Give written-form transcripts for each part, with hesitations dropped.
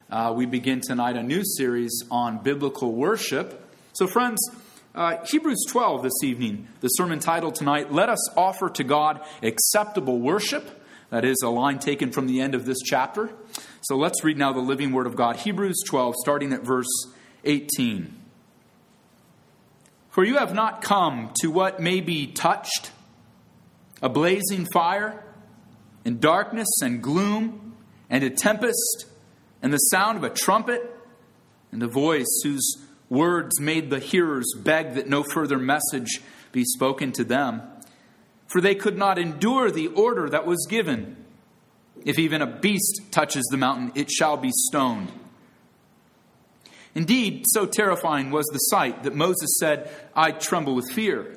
We begin tonight a new series on biblical worship. So friends, Hebrews 12 this evening, the sermon title tonight, Let Us Offer to God Acceptable Worship. That is a line taken from the end of this chapter. So let's read now the living word of God. Hebrews 12, starting at verse 18. For you have not come to what may be touched, a blazing fire, and darkness and gloom, and a tempest, and the sound of a trumpet, and a voice whose words made the hearers beg that no further message be spoken to them. For they could not endure the order that was given. If even a beast touches the mountain, it shall be stoned. Indeed, so terrifying was the sight that Moses said, I tremble with fear.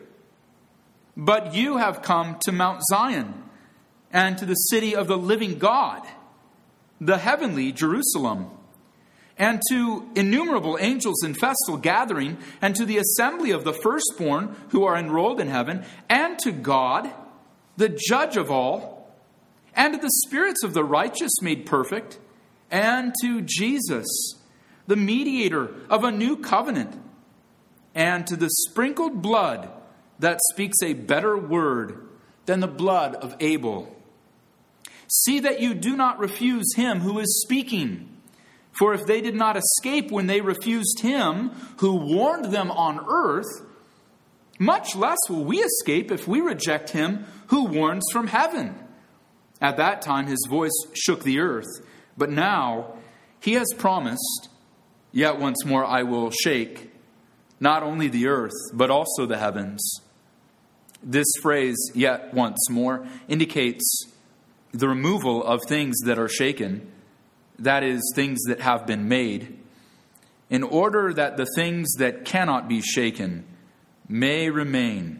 But you have come to Mount Zion, and to the city of the living God, the heavenly Jerusalem, and to innumerable angels in festal gathering, and to the assembly of the firstborn who are enrolled in heaven, and to God, the judge of all, and to the spirits of the righteous made perfect, and to Jesus, the mediator of a new covenant, and to the sprinkled blood that speaks a better word than the blood of Abel. See that you do not refuse him who is speaking. For if they did not escape when they refused him who warned them on earth, much less will we escape if we reject him who warns from heaven. At that time his voice shook the earth, but now he has promised, yet once more I will shake not only the earth, but also the heavens. This phrase, yet once more, indicates the removal of things that are shaken, that is, things that have been made, in order that the things that cannot be shaken may remain.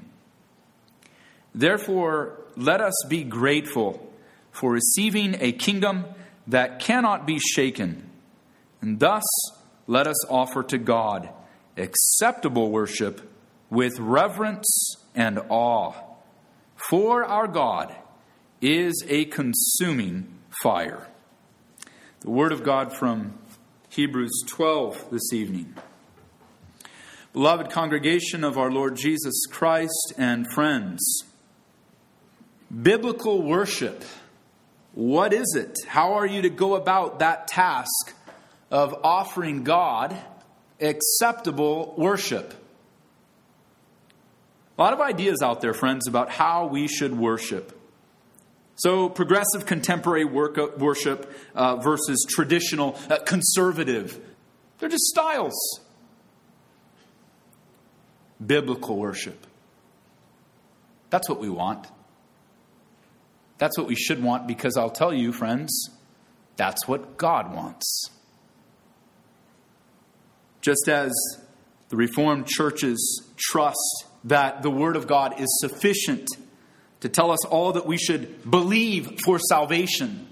Therefore, let us be grateful for receiving a kingdom that cannot be shaken, and thus let us offer to God acceptable worship with reverence and awe. For our God is a consuming fire. The word of God from Hebrews 12 this evening. Beloved congregation of our Lord Jesus Christ and friends, biblical worship, what is it? How are you to go about that task of offering God acceptable worship? A lot of ideas out there, friends, about how we should worship. So progressive contemporary worship versus traditional conservative. They're just styles. Biblical worship. That's what we want. That's what we should want, because I'll tell you, friends, that's what God wants. Just as the Reformed churches trust that the Word of God is sufficient to tell us all that we should believe for salvation,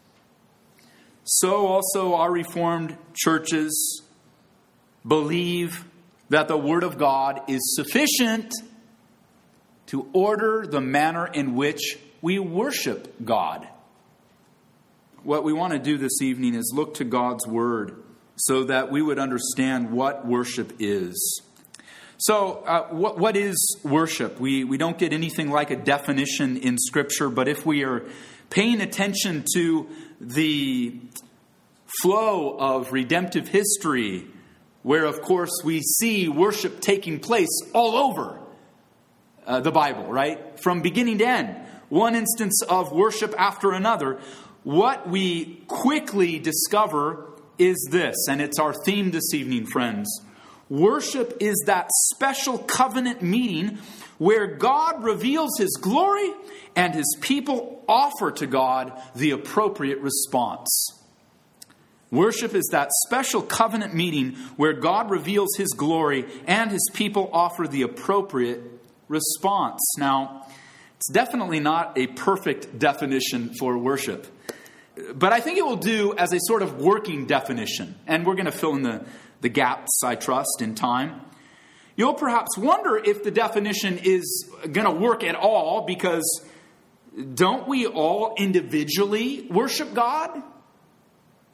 so also our Reformed churches believe that the Word of God is sufficient to order the manner in which we worship God. What we want to do this evening is look to God's Word so that we would understand what worship is. So, what is worship? We don't get anything like a definition in Scripture, but if we are paying attention to the flow of redemptive history, where, of course, we see worship taking place all over the Bible, right? From beginning to end, one instance of worship after another, what we quickly discover is this, and it's our theme this evening, friends. Worship is that special covenant meeting where God reveals His glory and His people offer to God the appropriate response. Worship is that special covenant meeting where God reveals His glory and His people offer the appropriate response. Now, it's definitely not a perfect definition for worship, but I think it will do as a sort of working definition, and we're going to fill in the gaps, I trust, in time. You'll perhaps wonder if the definition is going to work at all, because don't we all individually worship God?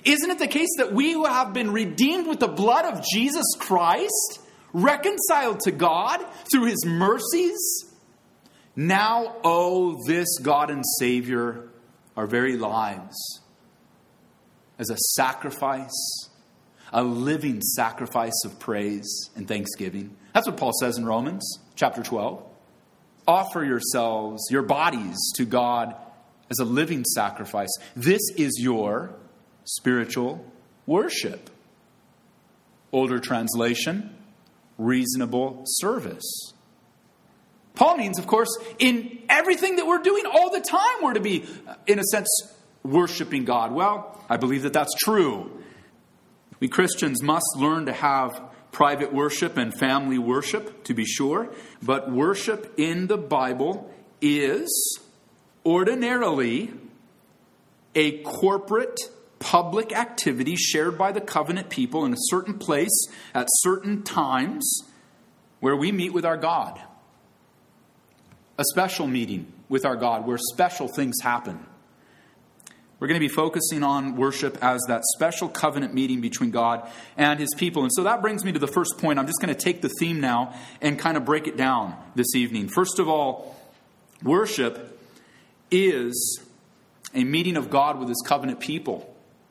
Isn't it the case that we who have been redeemed with the blood of Jesus Christ, reconciled to God through his mercies, now owe this God and Savior our very lives as a sacrifice, a living sacrifice of praise and thanksgiving? That's what Paul says in Romans chapter 12. Offer yourselves, your bodies to God as a living sacrifice. This is your spiritual worship. Older translation, reasonable service. Paul means, of course, in everything that we're doing all the time, we're to be, in a sense, worshiping God. Well, I believe that that's true. We Christians must learn to have private worship and family worship, to be sure. But worship in the Bible is ordinarily a corporate public activity shared by the covenant people in a certain place at certain times where we meet with our God. A special meeting with our God where special things happen. We're going to be focusing on worship as that special covenant meeting between God and his people. And so that brings me to the first point. I'm just going to take the theme now and kind of break it down this evening. First of all, worship is a meeting of God with his covenant people.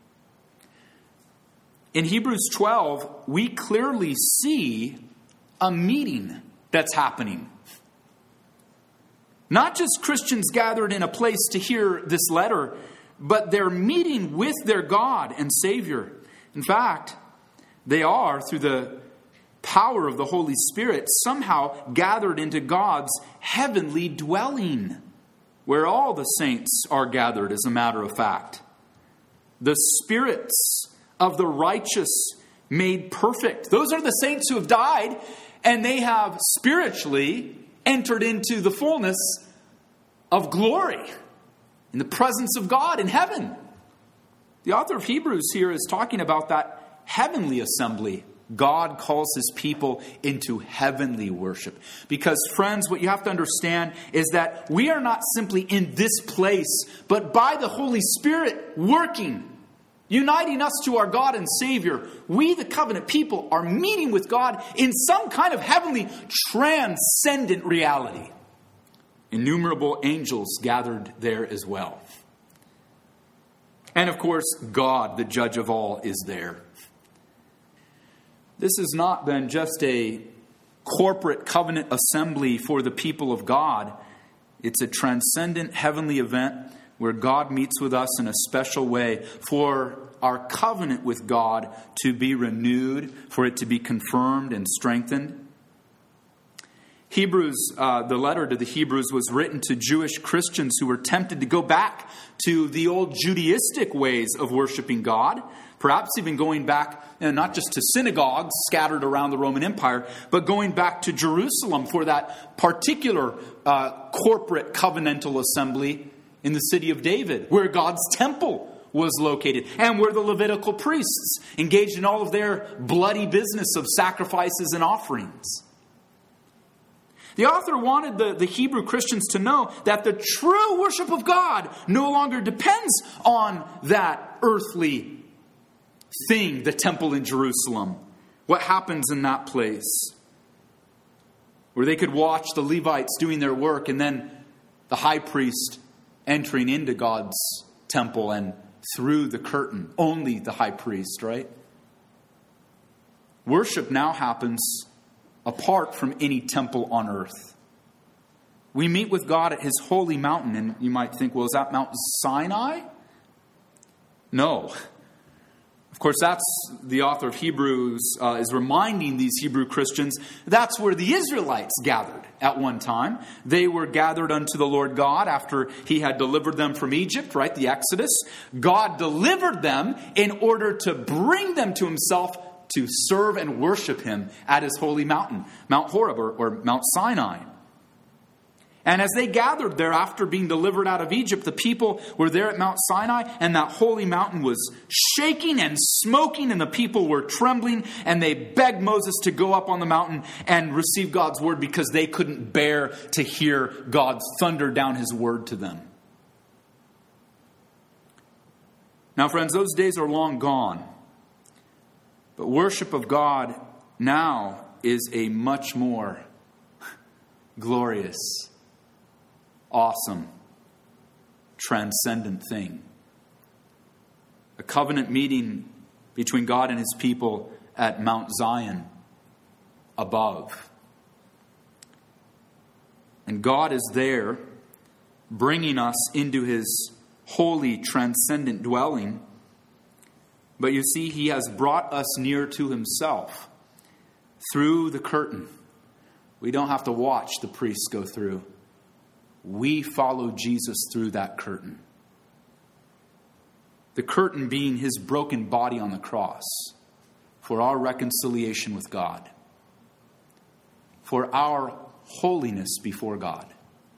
In Hebrews 12, we clearly see a meeting that's happening. Not just Christians gathered in a place to hear this letter, but they're meeting with their God and Savior. In fact, they are, through the power of the Holy Spirit, somehow gathered into God's heavenly dwelling, where all the saints are gathered, as a matter of fact. The spirits of the righteous made perfect. Those are the saints who have died, and they have spiritually entered into the fullness of glory in the presence of God in heaven. The author of Hebrews here is talking about that heavenly assembly. God calls his people into heavenly worship. Because, friends, what you have to understand is that we are not simply in this place, but by the Holy Spirit working, uniting us to our God and Savior, we, the covenant people, are meeting with God in some kind of heavenly transcendent reality. Innumerable angels gathered there as well. And of course, God, the judge of all, is there. This is not then just a corporate covenant assembly for the people of God. It's a transcendent heavenly event where God meets with us in a special way for our covenant with God to be renewed, for it to be confirmed and strengthened. Hebrews, the letter to the Hebrews was written to Jewish Christians who were tempted to go back to the old Judaistic ways of worshiping God, perhaps even going back, not just to synagogues scattered around the Roman Empire, but going back to Jerusalem for that particular corporate covenantal assembly in the city of David, where God's temple was located, and where the Levitical priests engaged in all of their bloody business of sacrifices and offerings. The author wanted the Hebrew Christians to know that the true worship of God no longer depends on that earthly thing, the temple in Jerusalem. What happens in that place? Where they could watch the Levites doing their work and then the high priest entering into God's temple and through the curtain. Only the high priest, right? Worship now happens apart from any temple on earth. We meet with God at his holy mountain. And you might think, well, is that Mount Sinai? No. Of course, that's the author of Hebrews is reminding these Hebrew Christians, that's where the Israelites gathered at one time. They were gathered unto the Lord God after he had delivered them from Egypt, right? The Exodus. God delivered them in order to bring them to himself to serve and worship him at his holy mountain, Mount Horeb or Mount Sinai. And as they gathered there after being delivered out of Egypt, the people were there at Mount Sinai, and that holy mountain was shaking and smoking, and the people were trembling, and they begged Moses to go up on the mountain and receive God's word because they couldn't bear to hear God thunder down his word to them. Now, friends, those days are long gone. But worship of God now is a much more glorious, awesome, transcendent thing. A covenant meeting between God and his people at Mount Zion above. And God is there bringing us into his holy, transcendent dwelling. But you see, he has brought us near to himself through the curtain. We don't have to watch the priests go through. We follow Jesus through that curtain. The curtain being his broken body on the cross for our reconciliation with God, for our holiness before God.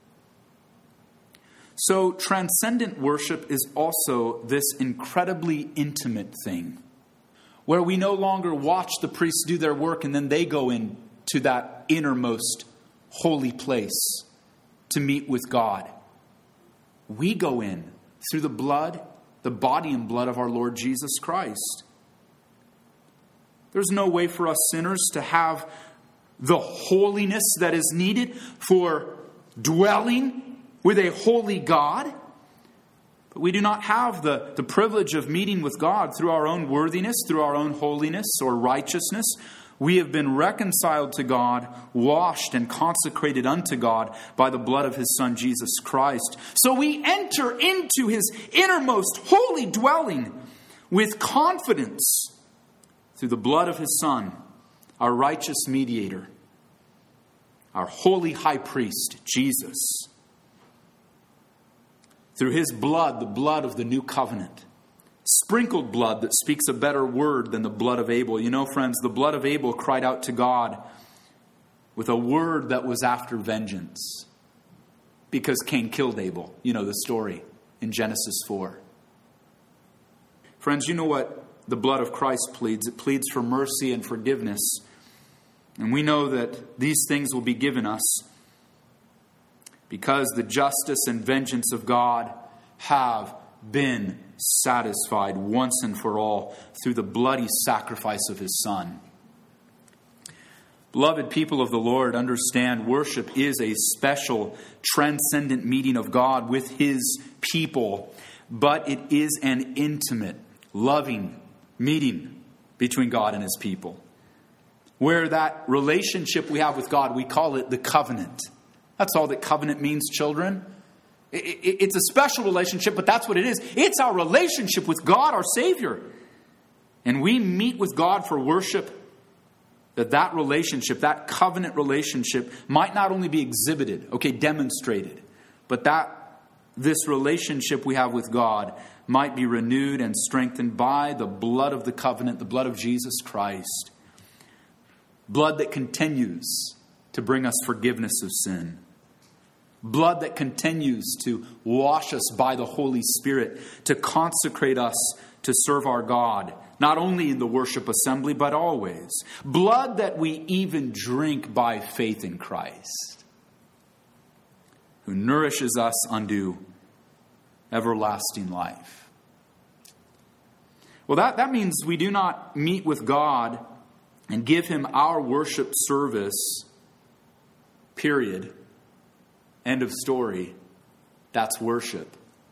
So transcendent worship is also this incredibly intimate thing where we no longer watch the priests do their work and then they go into that innermost holy place to meet with God. We go in through the body and blood of our Lord Jesus Christ. There's no way for us sinners to have the holiness that is needed for dwelling with a holy God. But we do not have the privilege of meeting with God through our own worthiness, through our own holiness or righteousness. We have been reconciled to God, washed and consecrated unto God by the blood of his Son, Jesus Christ. So we enter into his innermost holy dwelling with confidence through the blood of his Son, our righteous mediator, our holy high priest, Jesus. Through his blood, the blood of the new covenant. Sprinkled blood that speaks a better word than the blood of Abel. You know, friends, the blood of Abel cried out to God with a word that was after vengeance. Because Cain killed Abel. You know the story in Genesis 4. Friends, you know what the blood of Christ pleads? It pleads for mercy and forgiveness. And we know that these things will be given us because the justice and vengeance of God have been satisfied once and for all through the bloody sacrifice of his Son. Beloved people of the Lord, understand worship is a special, transcendent meeting of God with his people, but it is an intimate, loving meeting between God and his people. Where that relationship we have with God, we call it the covenant. That's all that covenant means, children. It's a special relationship, but that's what it is. It's our relationship with God, our Savior. And we meet with God for worship. That relationship, that covenant relationship, might not only be exhibited, demonstrated, but that this relationship we have with God might be renewed and strengthened by the blood of the covenant, the blood of Jesus Christ. Blood that continues to bring us forgiveness of sin. Blood that continues to wash us by the Holy Spirit, to consecrate us to serve our God, not only in the worship assembly, but always. Blood that we even drink by faith in Christ, who nourishes us unto everlasting life. Well, that means we do not meet with God and give him our worship service, period. End of story. That's worship.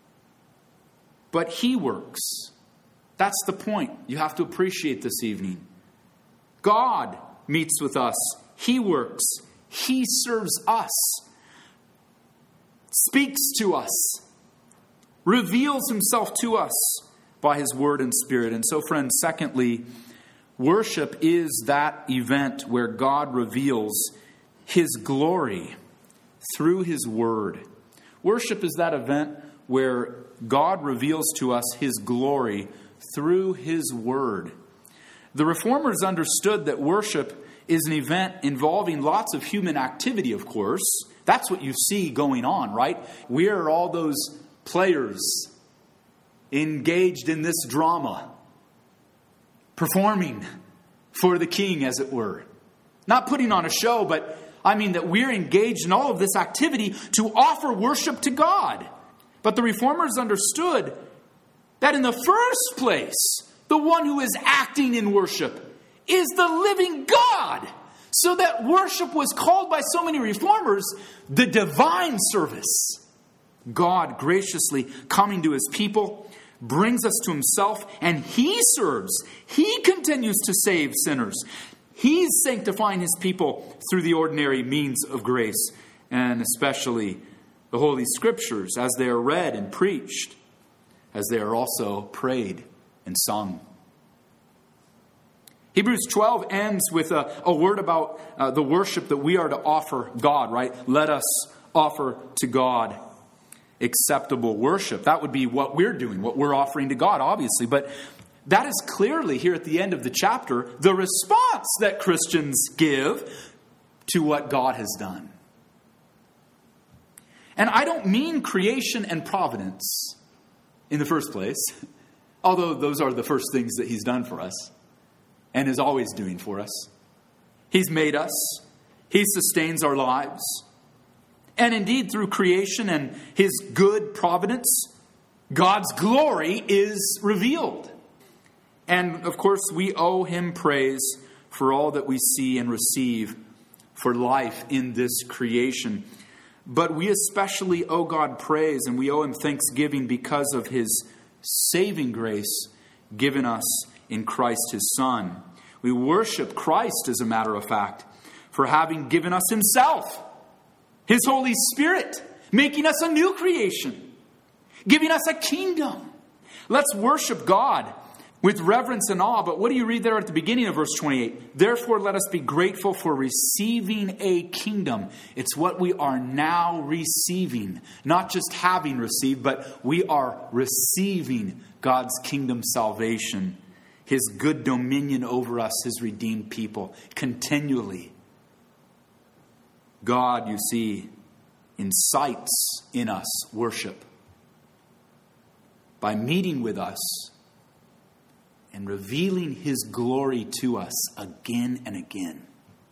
But he works. That's the point you have to appreciate this evening. God meets with us. He works. He serves us. Speaks to us. Reveals himself to us by his word and spirit. And so, friends, secondly, worship is that event where God reveals his glory through his word. Worship is that event where God reveals to us his glory through his word. The Reformers understood that worship is an event involving lots of human activity, of course. That's what you see going on, right? We are all those players engaged in this drama, performing for the king, as it were. Not putting on a show, but that we're engaged in all of this activity to offer worship to God. But the Reformers understood that in the first place, the one who is acting in worship is the living God. So that worship was called by so many reformers the divine service. God graciously coming to his people brings us to himself, and he serves. He continues to save sinners. He's sanctifying his people through the ordinary means of grace, and especially the Holy Scriptures as they are read and preached, as they are also prayed and sung. Hebrews 12 ends with a word about the worship that we are to offer God, right? Let us offer to God acceptable worship. That would be what we're doing, what we're offering to God, obviously. But that is clearly, here at the end of the chapter, the response that Christians give to what God has done. And I don't mean creation and providence in the first place, although those are the first things that he's done for us and is always doing for us. He's made us. He sustains our lives. And indeed, through creation and his good providence, God's glory is revealed. And of course, we owe him praise for all that we see and receive for life in this creation. But we especially owe God praise, and we owe him thanksgiving because of his saving grace given us in Christ his Son. We worship Christ, as a matter of fact, for having given us himself, his Holy Spirit, making us a new creation, giving us a kingdom. Let's worship God with reverence and awe. But what do you read there at the beginning of verse 28? Therefore, let us be grateful for receiving a kingdom. It's what we are now receiving. Not just having received, but we are receiving God's kingdom salvation, his good dominion over us, his redeemed people, continually. God, you see, incites in us worship by meeting with us and revealing his glory to us again and again.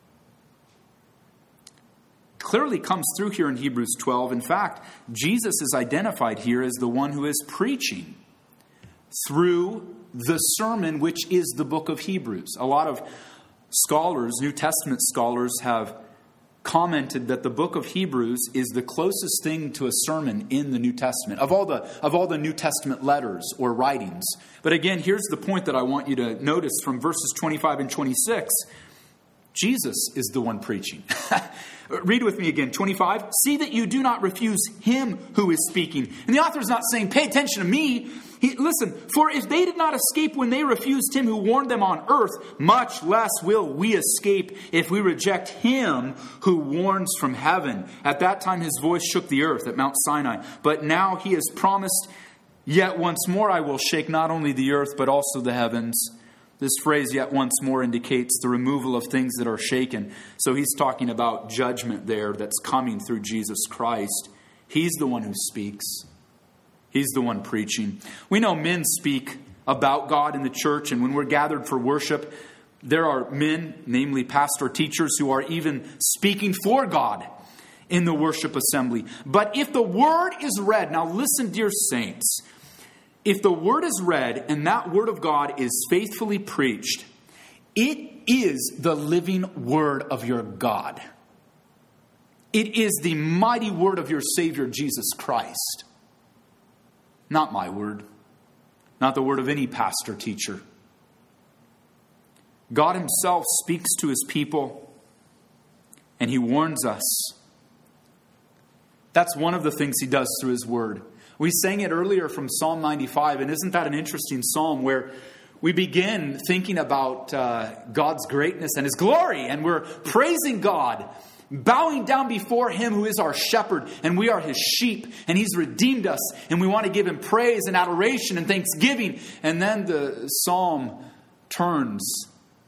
Clearly comes through here in Hebrews 12. In fact, Jesus is identified here as the one who is preaching through the sermon, which is the book of Hebrews. A lot of scholars, New Testament scholars, have commented that the book of Hebrews is the closest thing to a sermon in the New Testament, of all the New Testament letters or writings. But again, here's the point that I want you to notice from verses 25 and 26. Jesus is the one preaching. Read with me again, 25. See that you do not refuse him who is speaking. And the author is not saying, pay attention to me. Listen, for if they did not escape when they refused him who warned them on earth, much less will we escape if we reject him who warns from heaven. At that time his voice shook the earth at Mount Sinai. But now he has promised, yet once more I will shake not only the earth but also the heavens. This phrase, yet once more, indicates the removal of things that are shaken. So he's talking about judgment there that's coming through Jesus Christ. He's the one who speaks. He's the one preaching. We know men speak about God in the church, and when we're gathered for worship, there are men, namely pastor teachers, who are even speaking for God in the worship assembly. But if the word is read, now listen, dear saints, if the word is read and that word of God is faithfully preached, it is the living word of your God. It is the mighty word of your Savior, Jesus Christ. Not my word. Not the word of any pastor teacher. God himself speaks to his people and he warns us. That's one of the things he does through his word. We sang it earlier from Psalm 95, and isn't that an interesting psalm where we begin thinking about God's greatness and his glory, and we're praising God, bowing down before him who is our shepherd, and we are his sheep, and he's redeemed us, and we want to give him praise and adoration and thanksgiving. And then the psalm turns.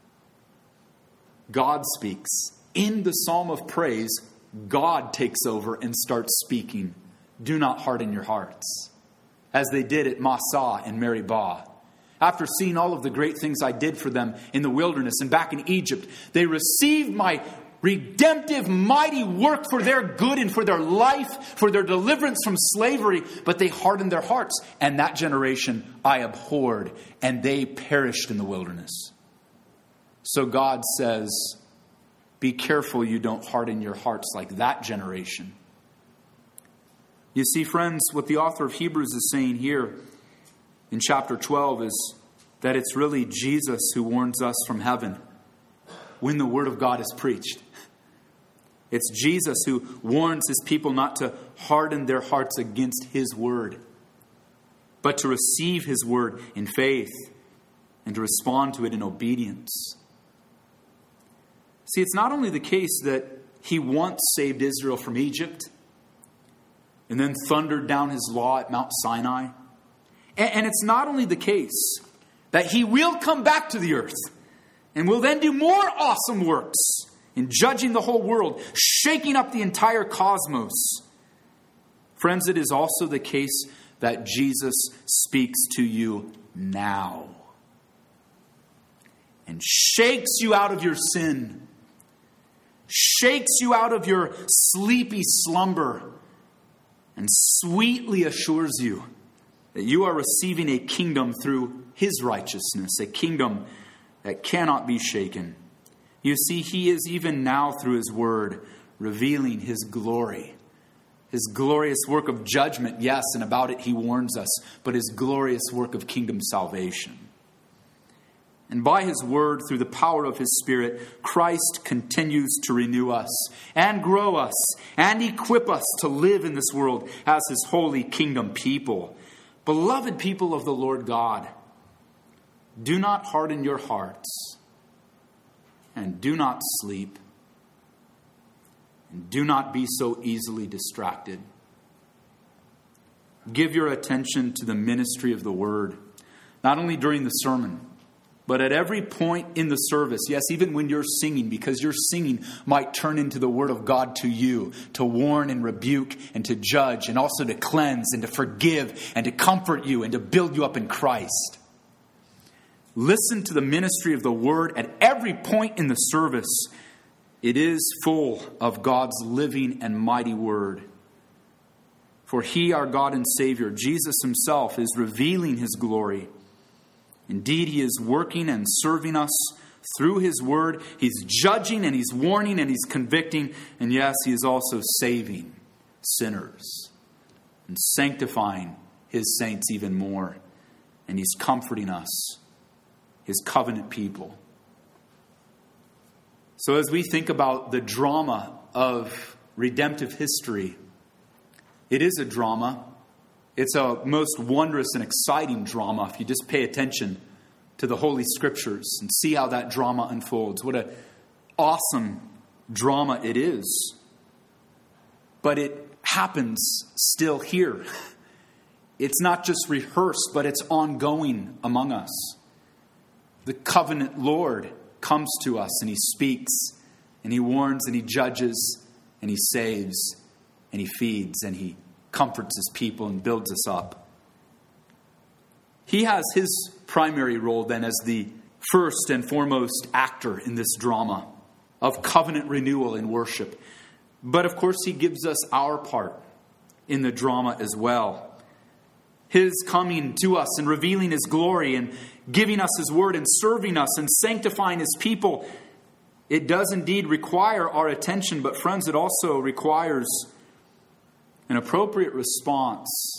God speaks. In the psalm of praise, God takes over and starts speaking. Do not harden your hearts, as they did at Massah and Meribah. After seeing all of the great things I did for them in the wilderness and back in Egypt, they received my redemptive, mighty work for their good and for their life, for their deliverance from slavery, but they hardened their hearts. And that generation I abhorred, and they perished in the wilderness. So God says, be careful you don't harden your hearts like that generation. You see, friends, what the author of Hebrews is saying here in chapter 12 is that it's really Jesus who warns us from heaven when the word of God is preached. It's Jesus who warns his people not to harden their hearts against his word, but to receive his word in faith and to respond to it in obedience. See, it's not only the case that he once saved Israel from Egypt and then thundered down his law at Mount Sinai. And it's not only the case that he will come back to the earth and will then do more awesome works in judging the whole world, shaking up the entire cosmos. Friends, it is also the case that Jesus speaks to you now and shakes you out of your sin, shakes you out of your sleepy slumber, and sweetly assures you that you are receiving a kingdom through his righteousness, a kingdom that cannot be shaken. You see, he is even now through his word revealing his glory, his glorious work of judgment, yes, and about it he warns us, but his glorious work of kingdom salvation. And by his word, through the power of his Spirit, Christ continues to renew us and grow us and equip us to live in this world as his holy kingdom people. Beloved people of the Lord God, do not harden your hearts, and do not sleep, and do not be so easily distracted. Give your attention to the ministry of the word, not only during the sermon, but at every point in the service. Yes, even when you're singing, because your singing might turn into the word of God to you, to warn and rebuke and to judge, and also to cleanse and to forgive and to comfort you and to build you up in Christ. Listen to the ministry of the word at every point in the service. It is full of God's living and mighty word. For he, our God and Savior, Jesus himself, is revealing his glory. Indeed, he is working and serving us through his word. He's judging and he's warning and he's convicting. And yes, he is also saving sinners and sanctifying his saints even more. And he's comforting us, his covenant people. So as we think about the drama of redemptive history, it is a drama. It's a most wondrous and exciting drama if you just pay attention to the Holy Scriptures and see how that drama unfolds. What an awesome drama it is. But it happens still here. It's not just rehearsed, but it's ongoing among us. The covenant Lord comes to us and he speaks and he warns and he judges and he saves and he feeds and he comforts his people and builds us up. He has his primary role then as the first and foremost actor in this drama of covenant renewal and worship. But of course he gives us our part in the drama as well. His coming to us and revealing his glory and giving us his word and serving us and sanctifying his people, it does indeed require our attention, but friends, it also requires an appropriate response.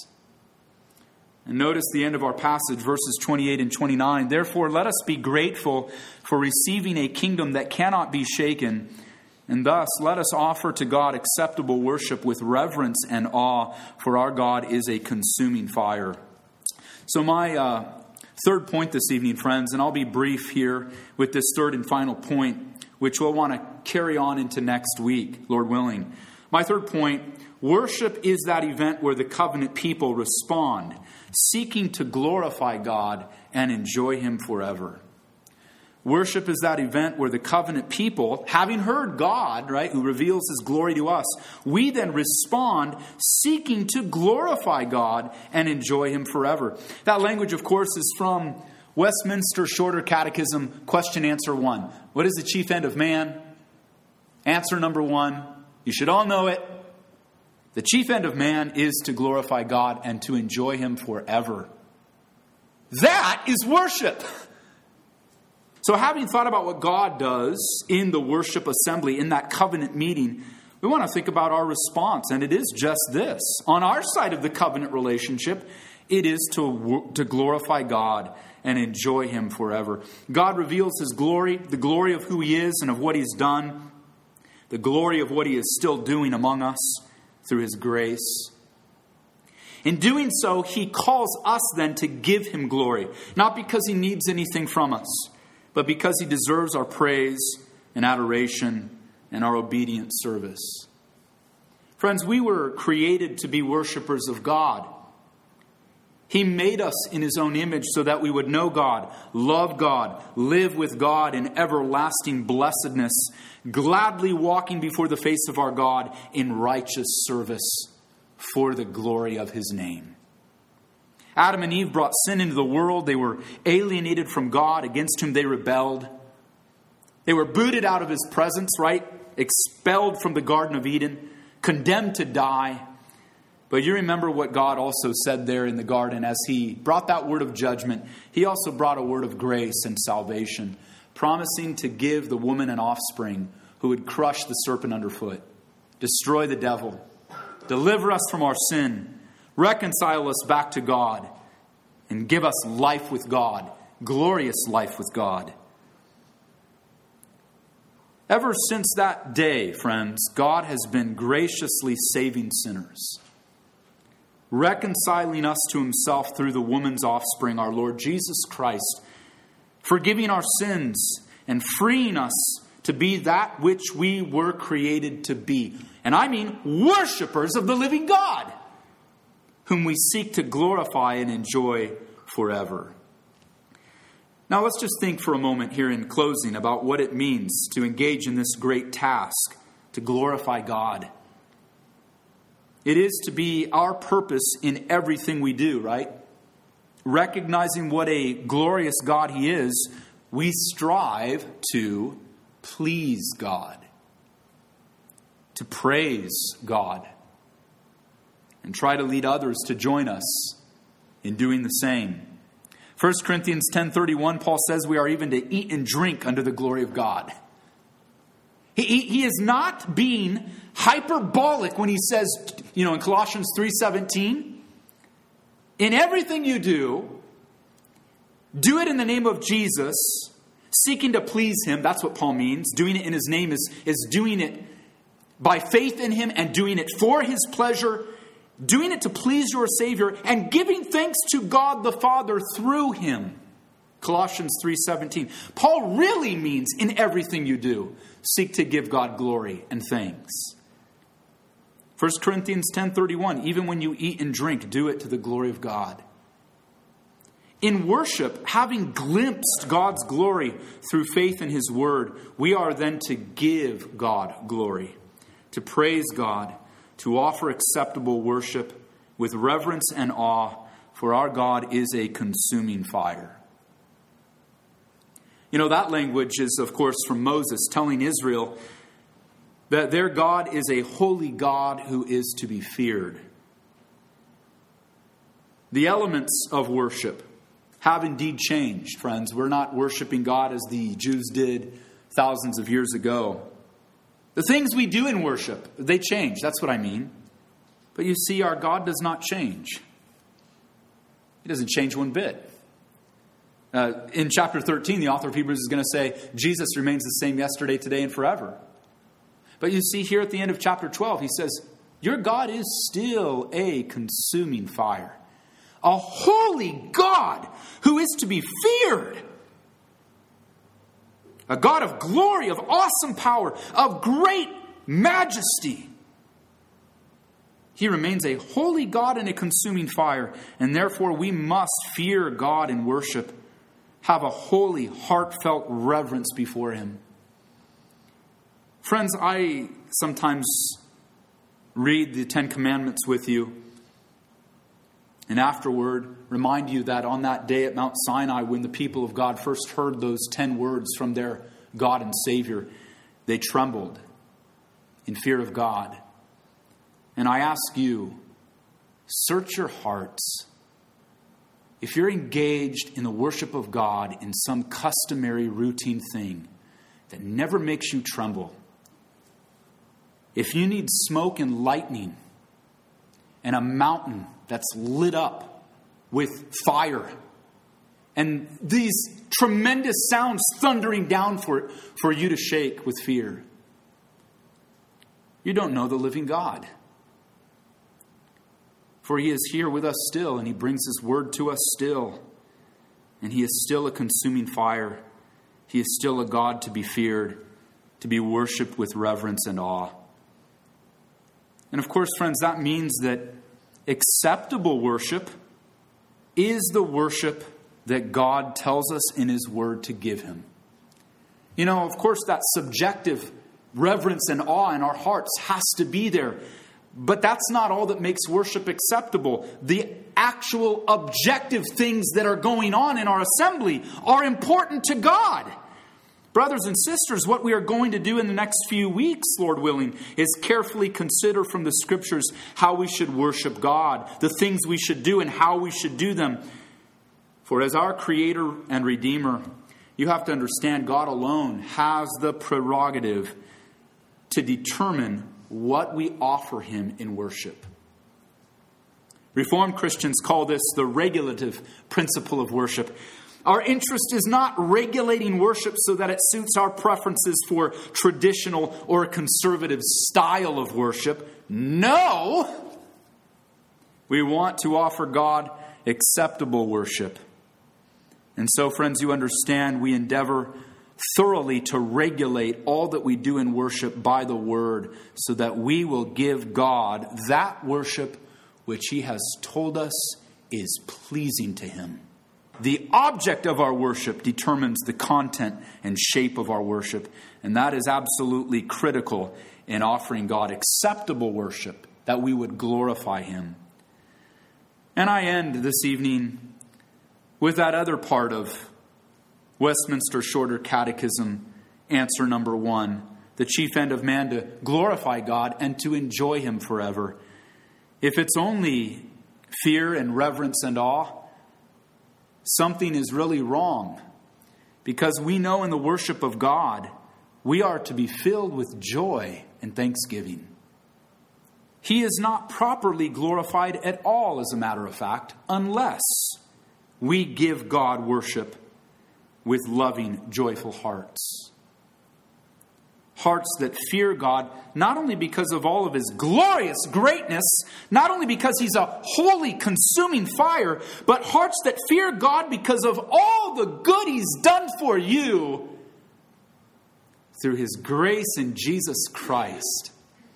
And notice the end of our passage, verses 28 and 29. Therefore, let us be grateful for receiving a kingdom that cannot be shaken. And thus, let us offer to God acceptable worship with reverence and awe, for our God is a consuming fire. So my third point this evening, friends, and I'll be brief here with this third and final point, which we'll want to carry on into next week, Lord willing. My third point, worship is that event where the covenant people respond, seeking to glorify God and enjoy him forever. Worship is that event where the covenant people, having heard God, right, who reveals his glory to us, we then respond seeking to glorify God and enjoy him forever. That language, of course, is from Westminster Shorter Catechism, question answer 1. What is the chief end of man? Answer number one, you should all know it. The chief end of man is to glorify God and to enjoy Him forever. That is worship. So having thought about what God does in the worship assembly, in that covenant meeting, we want to think about our response. And it is just this. On our side of the covenant relationship, it is to glorify God and enjoy Him forever. God reveals His glory, the glory of who He is and of what He's done, the glory of what He is still doing among us through His grace. In doing so, He calls us then to give Him glory, not because He needs anything from us, but because He deserves our praise and adoration and our obedient service. Friends, we were created to be worshipers of God. He made us in His own image so that we would know God, love God, live with God in everlasting blessedness, gladly walking before the face of our God in righteous service for the glory of His name. Adam and Eve brought sin into the world. They were alienated from God, against whom they rebelled. They were booted out of His presence, right? Expelled from the Garden of Eden, condemned to die. But you remember what God also said there in the garden as He brought that word of judgment. He also brought a word of grace and salvation, promising to give the woman an offspring who would crush the serpent underfoot, destroy the devil, deliver us from our sin, reconcile us back to God, and give us life with God, glorious life with God. Ever since that day, friends, God has been graciously saving sinners, reconciling us to Himself through the woman's offspring, our Lord Jesus Christ, forgiving our sins and freeing us to be that which we were created to be. And I mean worshipers of the living God, whom we seek to glorify and enjoy forever. Now let's just think for a moment here in closing about what it means to engage in this great task, to glorify God. It is to be our purpose in everything we do, right? Recognizing what a glorious God He is, we strive to please God, to praise God, and try to lead others to join us in doing the same. 1 Corinthians 10:31, Paul says we are even to eat and drink under the glory of God. He is not being hyperbolic when he says, in Colossians 3:17, in everything you do it in the name of Jesus, seeking to please Him. That's what Paul means. Doing it in His name is doing it by faith in Him and doing it for His pleasure, doing it to please your Savior, and giving thanks to God the Father through Him. Colossians 3:17. Paul really means in everything you do, seek to give God glory and thanks. 1 Corinthians 10:31. Even when you eat and drink, do it to the glory of God. In worship, having glimpsed God's glory through faith in His Word, we are then to give God glory, to praise God, to offer acceptable worship with reverence and awe, for our God is a consuming fire. That language is, of course, from Moses telling Israel that their God is a holy God who is to be feared. The elements of worship have indeed changed, friends. We're not worshiping God as the Jews did thousands of years ago. The things we do in worship, they change. That's what I mean. But you see, our God does not change. He doesn't change one bit. In chapter 13, the author of Hebrews is going to say, Jesus remains the same yesterday, today, and forever. But you see here at the end of chapter 12, he says, your God is still a consuming fire. A holy God who is to be feared. A God of glory, of awesome power, of great majesty. He remains a holy God and a consuming fire, and therefore we must fear God in worship, have a holy, heartfelt reverence before Him. Friends, I sometimes read the Ten Commandments with you, and afterward remind you that on that day at Mount Sinai, when the people of God first heard those 10 words from their God and Savior, they trembled in fear of God. And I ask you, search your hearts. If you're engaged in the worship of God in some customary routine thing that never makes you tremble, if you need smoke and lightning and a mountain that's lit up with fire and these tremendous sounds thundering down for you to shake with fear, you don't know the living God. For He is here with us still, and He brings His word to us still. And He is still a consuming fire. He is still a God to be feared, to be worshipped with reverence and awe. And of course, friends, that means that acceptable worship is the worship that God tells us in His word to give Him. You know, of course, that subjective reverence and awe in our hearts has to be there. But that's not all that makes worship acceptable. The actual objective things that are going on in our assembly are important to God. Brothers and sisters, what we are going to do in the next few weeks, Lord willing, is carefully consider from the Scriptures how we should worship God, the things we should do and how we should do them. For as our Creator and Redeemer, you have to understand God alone has the prerogative to determine what we offer Him in worship. Reformed Christians call this the regulative principle of worship. Our interest is not regulating worship so that it suits our preferences for traditional or conservative style of worship. No! We want to offer God acceptable worship. And so, friends, you understand, we endeavor thoroughly to regulate all that we do in worship by the Word, so that we will give God that worship which He has told us is pleasing to Him. The object of our worship determines the content and shape of our worship, and that is absolutely critical in offering God acceptable worship, that we would glorify Him. And I end this evening with that other part of Westminster Shorter Catechism, answer number 1. The chief end of man to glorify God and to enjoy Him forever. If it's only fear and reverence and awe, something is really wrong. Because we know in the worship of God, we are to be filled with joy and thanksgiving. He is not properly glorified at all, as a matter of fact, unless we give God worship with loving, joyful hearts. Hearts that fear God, not only because of all of His glorious greatness, not only because He's a holy, consuming fire, but hearts that fear God because of all the good He's done for you through His grace in Jesus Christ.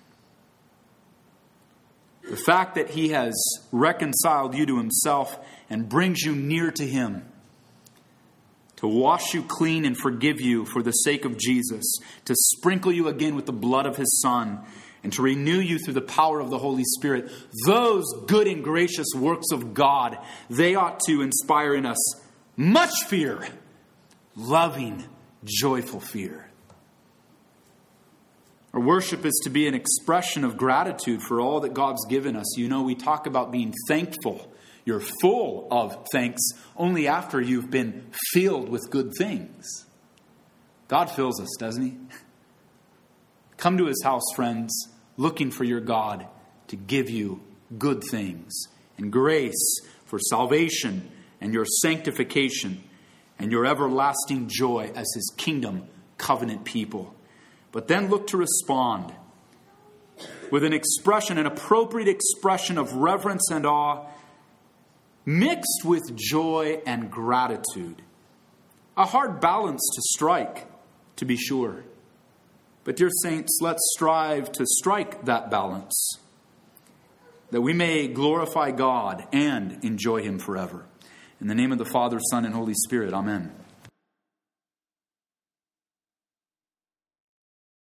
The fact that He has reconciled you to Himself and brings you near to Him, to wash you clean and forgive you for the sake of Jesus, to sprinkle you again with the blood of His Son, and to renew you through the power of the Holy Spirit. Those good and gracious works of God, they ought to inspire in us much fear, loving, joyful fear. Our worship is to be an expression of gratitude for all that God's given us. You know, we talk about being thankful. You're full of thanks only after you've been filled with good things. God fills us, doesn't He? Come to His house, friends, looking for your God to give you good things and grace for salvation and your sanctification and your everlasting joy as His kingdom covenant people. But then look to respond with an expression, an appropriate expression of reverence and awe, mixed with joy and gratitude. A hard balance to strike, to be sure. But dear saints, let's strive to strike that balance, that we may glorify God and enjoy Him forever. In the name of the Father, Son, and Holy Spirit, amen.